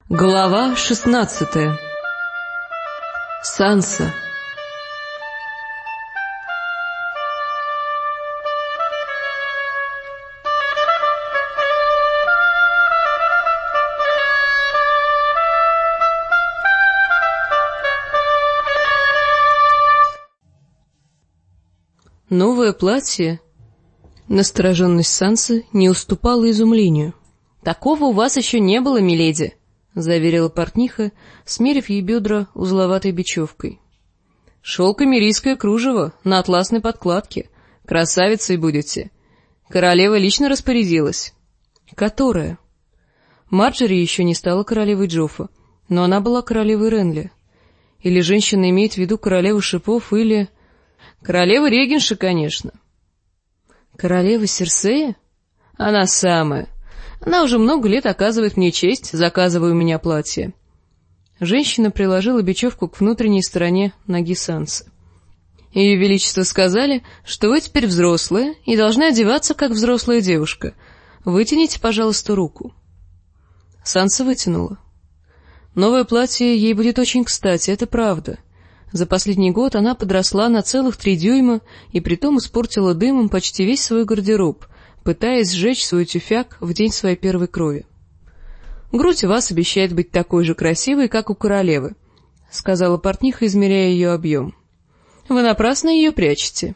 Глава 16. Санса. Новое платье. Настороженность Сансы не уступала изумлению. «Такого у вас еще не было, миледи», — заверила портниха, смерив ей бедра узловатой бечевкой. «Шелко-мирийское кружево на атласной подкладке. Красавицей будете. Королева лично распорядилась». «Которая?» Марджери еще не стала королевой Джоффа, но она была королевой Ренли. Или женщина имеет в виду королеву шипов, или... Королева Регенша, конечно. Королева Серсея? Она самая. Она уже много лет оказывает мне честь, заказывая у меня платье. Женщина приложила бечевку к внутренней стороне ноги Сансы. Ее Величество сказали, что вы теперь взрослая и должны одеваться, как взрослая девушка. Вытяните, пожалуйста, руку. Санса вытянула. Новое платье ей будет очень кстати, это правда. За последний год она подросла на целых 3 дюйма и притом испортила дымом почти весь свой гардероб, пытаясь сжечь свой тюфяк в день своей первой крови. «Грудь у вас обещает быть такой же красивой, как у королевы», — сказала портниха, измеряя ее объем. «Вы напрасно ее прячете».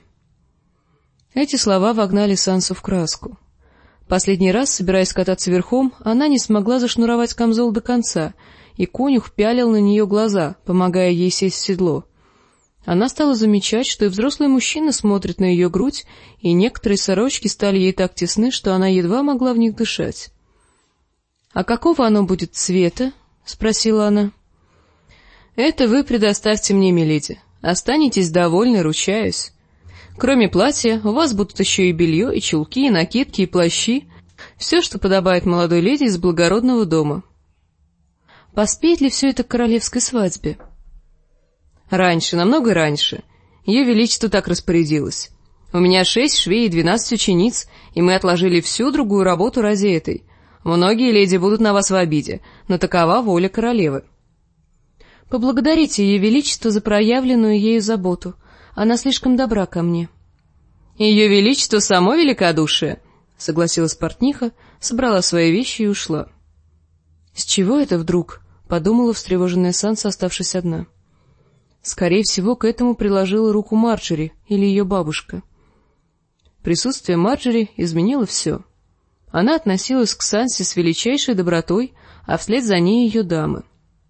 Эти слова вогнали Сансу в краску. Последний раз, собираясь кататься верхом, она не смогла зашнуровать камзол до конца, и конюх пялил на нее глаза, помогая ей сесть в седло. Она стала замечать, что и взрослый мужчина смотрит на ее грудь, и некоторые сорочки стали ей так тесны, что она едва могла в них дышать. «А какого оно будет цвета?» — спросила она. «Это вы предоставьте мне, миледи. Останетесь довольны, ручаюсь. Кроме платья, у вас будут еще и белье, и чулки, и накидки, и плащи. Все, что подобает молодой леди из благородного дома». «Поспеет ли все это к королевской свадьбе?» «Раньше, намного раньше. Ее Величество так распорядилось. У меня 6 швей и 12 учениц, и мы отложили всю другую работу ради этой. Многие леди будут на вас в обиде, но такова воля королевы». «Поблагодарите Ее Величество за проявленную ею заботу. Она слишком добра ко мне». «Ее Величество само великодушие», — согласилась портниха, собрала свои вещи и ушла. «С чего это вдруг?» — подумала встревоженная Санса, оставшись одна. Скорее всего, к этому приложила руку Марджери или ее бабушка. Присутствие Марджери изменило все. Она относилась к Сансе с величайшей добротой, а вслед за ней ее дамы.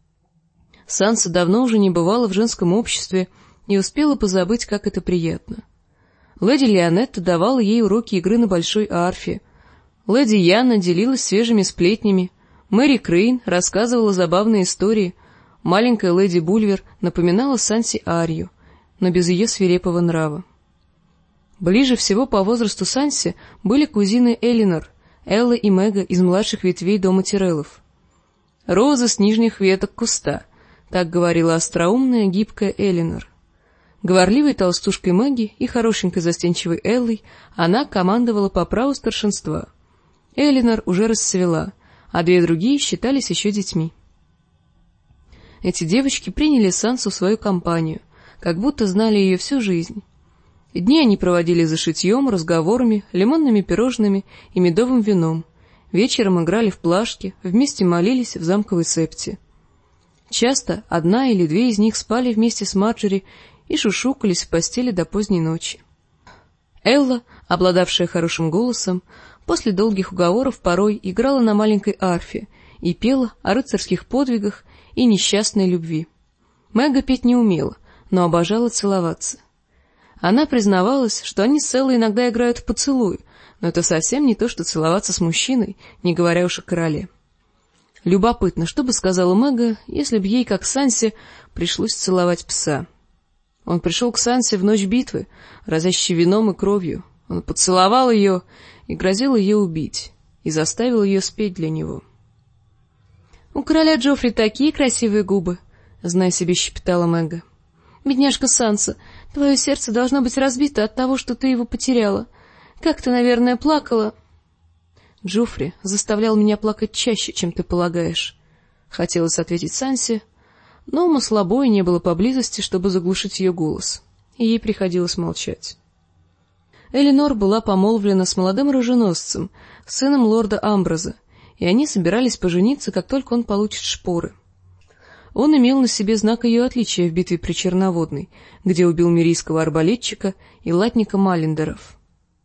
Санса давно уже не бывала в женском обществе и успела позабыть, как это приятно. Леди Леонетта давала ей уроки игры на большой арфе. Леди Яна делилась свежими сплетнями. Мэри Крейн рассказывала забавные истории. Маленькая леди Бульвер напоминала Сансе Арию, но без ее свирепого нрава. Ближе всего по возрасту Сансе были кузины Элинор, Элла и Мега из младших ветвей дома Тиреллов. «Роза с нижних веток куста», — так говорила остроумная, гибкая Элинор. Говорливой толстушкой Мэгги и хорошенькой застенчивой Эллой она командовала по праву старшинства. Элинор уже расцвела, а 2 другие считались еще детьми. Эти девочки приняли Сансу в свою компанию, как будто знали ее всю жизнь. Дни они проводили за шитьем, разговорами, лимонными пирожными и медовым вином. Вечером играли в плашки, вместе молились в замковой септе. Часто 1 или 2 из них спали вместе с Марджери и шушукались в постели до поздней ночи. Элла, обладавшая хорошим голосом, после долгих уговоров порой играла на маленькой арфе и пела о рыцарских подвигах и несчастной любви. Мега петь не умела, но обожала целоваться. Она признавалась, что они с Эллой иногда играют в поцелуй, но это совсем не то, что целоваться с мужчиной, не говоря уж о короле. Любопытно, что бы сказала Мега, если б ей, как Сансе, пришлось целовать пса. Он пришел к Сансе в ночь битвы, разящий вином и кровью. Он поцеловал ее и грозил ее убить, и заставил ее спеть для него. «У короля Джоффри такие красивые губы», — зная себе, щепетала Мега. «Бедняжка Санса, твое сердце должно быть разбито от того, что ты его потеряла. Как ты, наверное, плакала...» «Джоффри заставлял меня плакать чаще, чем ты полагаешь», хотелось ответить Сансе, но маслобоя не было поблизости, чтобы заглушить ее голос, и ей приходилось молчать. Элинор была помолвлена с молодым оруженосцем, сыном лорда Амброза, и они собирались пожениться, как только он получит шпоры. Он имел на себе знак ее отличия в битве при Черноводной, где убил мирийского арбалетчика и латника Маллендеров.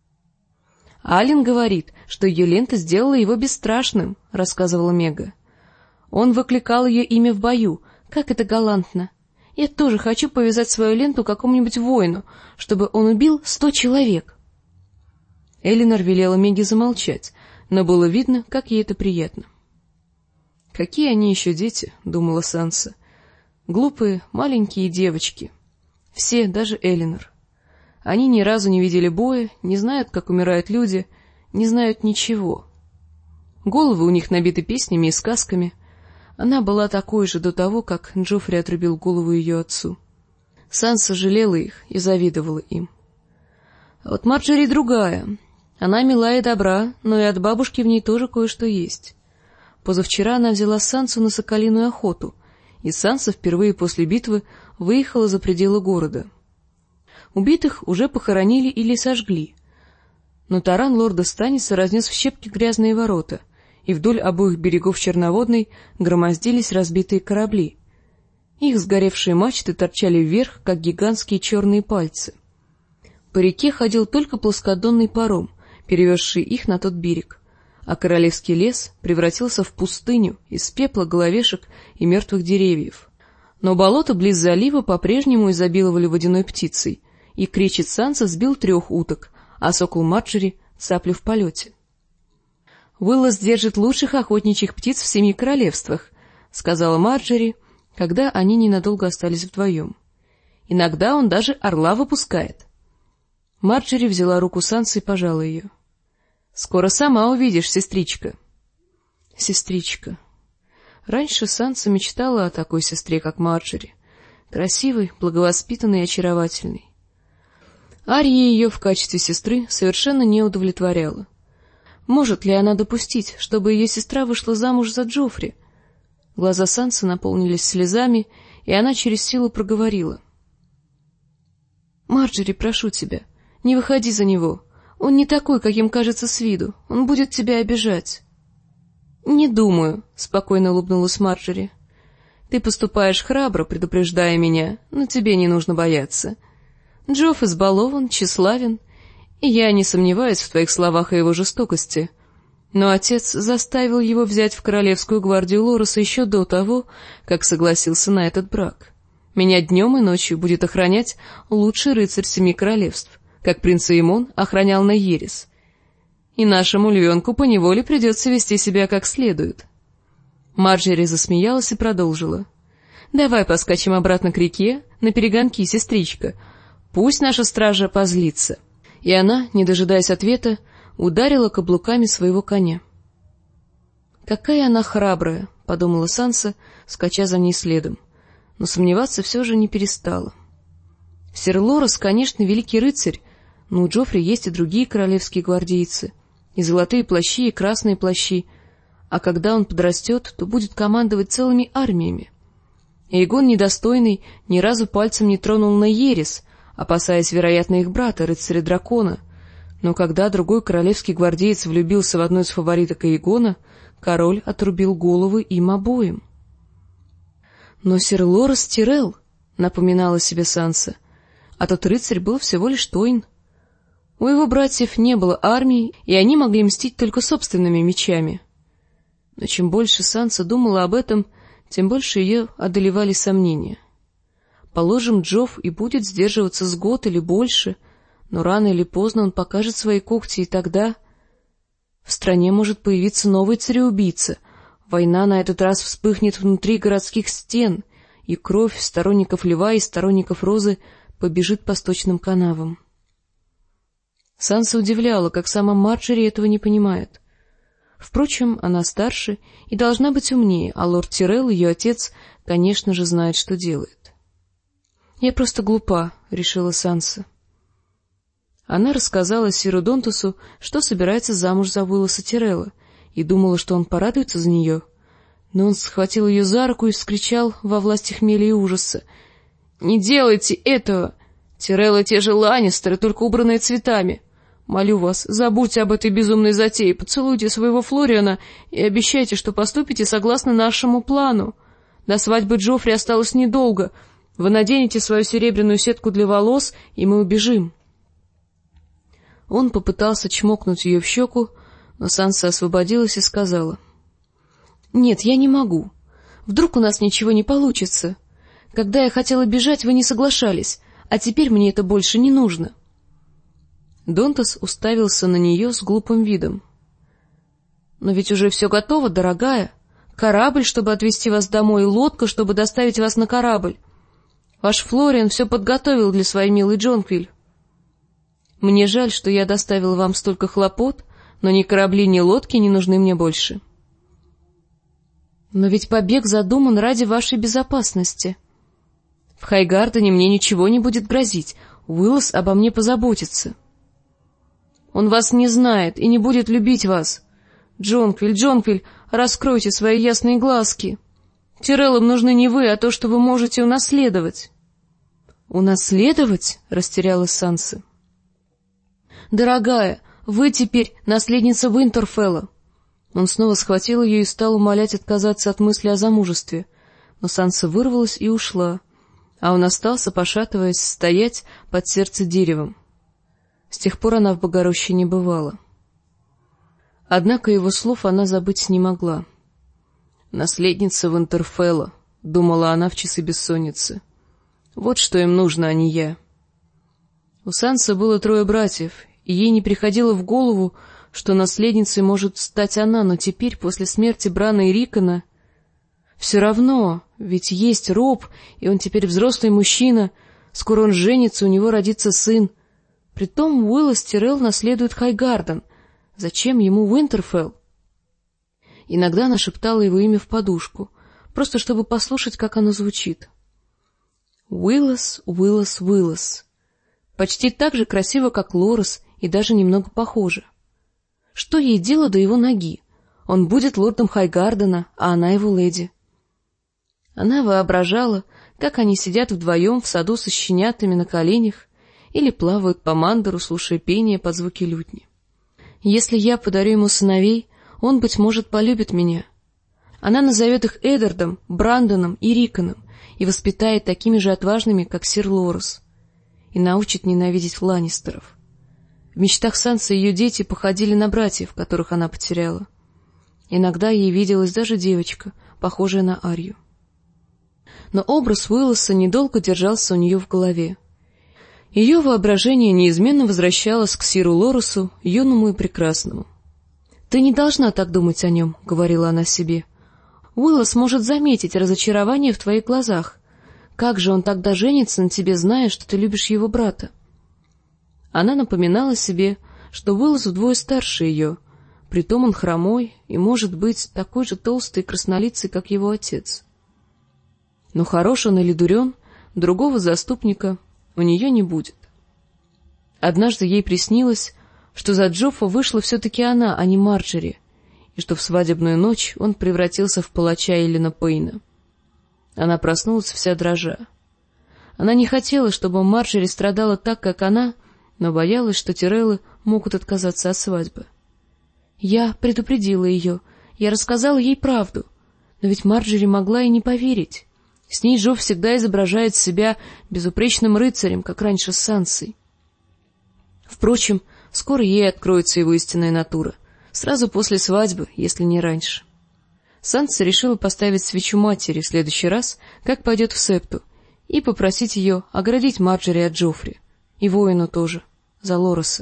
«Ален говорит, что ее лента сделала его бесстрашным», — рассказывала Мега. «Он выкликал ее имя в бою. Как это галантно! Я тоже хочу повязать свою ленту какому-нибудь воину, чтобы он убил 100 человек». Элинор велела Меге замолчать, но было видно, как ей это приятно. «Какие они еще дети», — думала Санса. «Глупые, маленькие девочки. Все, даже Элинор. Они ни разу не видели боя, не знают, как умирают люди, не знают ничего. Головы у них набиты песнями и сказками. Она была такой же до того, как Джоффри отрубил голову ее отцу. Санса жалела их и завидовала им. А вот Марджери другая. Она мила и добра, но и от бабушки в ней тоже кое-что есть. Позавчера она взяла Сансу на соколиную охоту, и Санса впервые после битвы выехала за пределы города. Убитых уже похоронили или сожгли, но таран лорда Станиса разнес в щепки грязные ворота, и вдоль обоих берегов Черноводной громоздились разбитые корабли. Их сгоревшие мачты торчали вверх, как гигантские черные пальцы. По реке ходил только плоскодонный паром, перевезший их на тот берег, а королевский лес превратился в пустыню из пепла, головешек и мертвых деревьев. Но болото близ залива по-прежнему изобиловали водяной птицей, и кричит Санса сбил 3 уток, а сокол Марджери — цаплю в полете. «Уиллос держит лучших охотничьих птиц в 7 королевствах», — сказала Марджери, когда они ненадолго остались вдвоем. «Иногда он даже орла выпускает». Марджери взяла руку Сансы и пожала ее. «Скоро сама увидишь, сестричка». Сестричка. Раньше Санса мечтала о такой сестре, как Марджери, красивой, благовоспитанной и очаровательной. Ария ее в качестве сестры совершенно не удовлетворяла. Может ли она допустить, чтобы ее сестра вышла замуж за Джоффри? Глаза Сансы наполнились слезами, и она через силу проговорила: «Марджери, прошу тебя, не выходи за него. Он не такой, каким кажется с виду. Он будет тебя обижать». «Не думаю», — спокойно улыбнулась Марджери. «Ты поступаешь храбро, предупреждая меня, но тебе не нужно бояться. Джофф избалован, тщеславен, и я не сомневаюсь в твоих словах о его жестокости. Но отец заставил его взять в королевскую гвардию Лороса еще до того, как согласился на этот брак. Меня днем и ночью будет охранять лучший рыцарь 7 королевств, как принц Эймон охранял Наерис. И нашему львенку поневоле придется вести себя как следует». Марджери засмеялась и продолжила: «Давай поскачем обратно к реке, на перегонки, сестричка. Пусть наша стража позлится». И она, не дожидаясь ответа, ударила каблуками своего коня. «Какая она храбрая», — подумала Санса, скача за ней следом, но сомневаться все же не перестала. Сир Лорес, конечно, великий рыцарь, но у Джоффри есть и другие королевские гвардейцы, и золотые плащи, и красные плащи, а когда он подрастет, то будет командовать целыми армиями. Эйгон недостойный ни разу пальцем не тронул Наерис, опасаясь, вероятно, их брата, рыцаря-дракона, но когда другой королевский гвардеец влюбился в одну из фавориток Эйгона, король отрубил головы им обоим. «Но сир Лорес Тирелл», — напоминала себе Санса, — «а тот рыцарь был всего лишь Тойн. У его братьев не было армии, и они могли мстить только собственными мечами». Но чем больше Санса думала об этом, тем больше ее одолевали сомнения. Положим, Джофф и будет сдерживаться с год или больше, но рано или поздно он покажет свои когти, и тогда в стране может появиться новый цареубийца. Война на этот раз вспыхнет внутри городских стен, и кровь сторонников Льва и сторонников Розы побежит по сточным канавам. Санса удивляла, как сама Марджери этого не понимает. Впрочем, она старше и должна быть умнее, а лорд Тирелл, ее отец, конечно же, знает, что делает. «Я просто глупа», — решила Санса. Она рассказала сиру Донтусу, что собирается замуж за Уиллоса Тирелла, и думала, что он порадуется за нее. Но он схватил ее за руку и вскричал во власти хмеля и ужаса: «Не делайте этого! Тирелла те же Ланнистеры, только убранные цветами. Молю вас, забудьте об этой безумной затее, поцелуйте своего Флориана и обещайте, что поступите согласно нашему плану. До свадьбы Джоффри осталось недолго. Вы наденете свою серебряную сетку для волос, и мы убежим». Он попытался чмокнуть ее в щеку, но Санса освободилась и сказала: «Нет, я не могу. Вдруг у нас ничего не получится. Когда я хотела бежать, вы не соглашались, а теперь мне это больше не нужно». Донтас уставился на нее с глупым видом. «Но ведь уже все готово, дорогая. Корабль, чтобы отвезти вас домой, и лодка, чтобы доставить вас на корабль. Ваш Флориан все подготовил для своей милой Джонквиль. Мне жаль, что я доставил вам столько хлопот, но ни корабли, ни лодки не нужны мне больше». «Но ведь побег задуман ради вашей безопасности. В Хайгардене мне ничего не будет грозить, Уиллас обо мне позаботится». «Он вас не знает и не будет любить вас. Джонквиль, Джонквиль, раскройте свои ясные глазки. Тиреллам нужны не вы, а то, что вы можете унаследовать». «Унаследовать?» — растерялась Санса. «Дорогая, вы теперь наследница Винтерфелла». Он снова схватил ее и стал умолять отказаться от мысли о замужестве, но Санса вырвалась и ушла, а он остался, пошатываясь, стоять под сердце деревом. С тех пор она в Богороще не бывала. Однако его слов она забыть не могла. «Наследница Винтерфелла», — думала она в часы бессонницы. «Вот что им нужно, а не я». У Сансы было 3 братьев, и ей не приходило в голову, что наследницей может стать она, но теперь, после смерти Брана и Рикона... Все равно, ведь есть Роб, и он теперь взрослый мужчина, скоро он женится, у него родится сын. Притом Уиллас Тирелл наследует Хайгарден. Зачем ему Винтерфелл? Иногда она шептала его имя в подушку, просто чтобы послушать, как оно звучит. Уиллас, Уиллас, Уиллас. Почти так же красиво, как Лорес, и даже немного похоже. Что ей дело до его ноги? Он будет лордом Хайгардена, а она его леди. Она воображала, как они сидят вдвоем в саду со щенятами на коленях или плавают по мандору, слушая пение под звуки лютни. Если я подарю ему сыновей, он, быть может, полюбит меня. Она назовет их Эддардом, Брандоном и Риконом и воспитает такими же отважными, как сир Лорес, и научит ненавидеть Ланнистеров. В мечтах Сансы ее дети походили на братьев, которых она потеряла. Иногда ей виделась даже девочка, похожая на Арью. Но образ Уилласа недолго держался у нее в голове. Ее воображение неизменно возвращалось к сиру Лоресу, юному и прекрасному. «Ты не должна так думать о нем», — говорила она себе. «Уиллас может заметить разочарование в твоих глазах. Как же он тогда женится на тебе, зная, что ты любишь его брата?» Она напоминала себе, что Уиллас вдвое старше ее, притом он хромой и, может быть, такой же толстый и краснолицый, как его отец. Но хорош он или дурен, другого заступника у нее не будет. Однажды ей приснилось, что за Джоффа вышла все-таки она, а не Марджери, и что в свадебную ночь он превратился в палача Эллина Пейна. Она проснулась вся дрожа. Она не хотела, чтобы Марджери страдала так, как она, но боялась, что Тиреллы могут отказаться от свадьбы. Я предупредила ее, я рассказала ей правду, но ведь Марджери могла и не поверить. С ней Джо всегда изображает себя безупречным рыцарем, как раньше с Сансой. Впрочем, скоро ей откроется его истинная натура, сразу после свадьбы, если не раньше. Санса решила поставить свечу матери в следующий раз, как пойдет в септу, и попросить ее оградить Марджери от Джоффри, и воину тоже, за Лореса.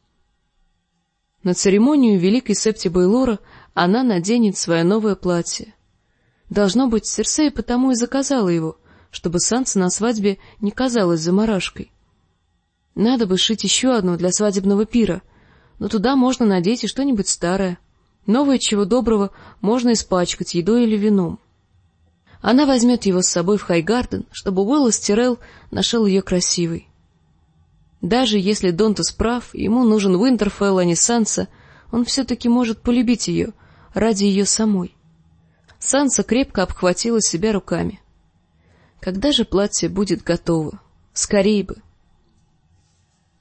На церемонию великой септи Бейлора она наденет свое новое платье. Должно быть, Серсея потому и заказала его, чтобы Санса на свадьбе не казалась заморашкой. Надо бы сшить еще одно для свадебного пира, но туда можно надеть и что-нибудь старое. Новое, чего доброго, можно испачкать едой или вином. Она возьмет его с собой в Хайгарден, чтобы Уиллас Тирелл нашел ее красивой. Даже если Донтас прав, ему нужен Винтерфелл, а не Санса, он все-таки может полюбить ее ради ее самой. Санса крепко обхватила себя руками. Когда же платье будет готово? Скорей бы!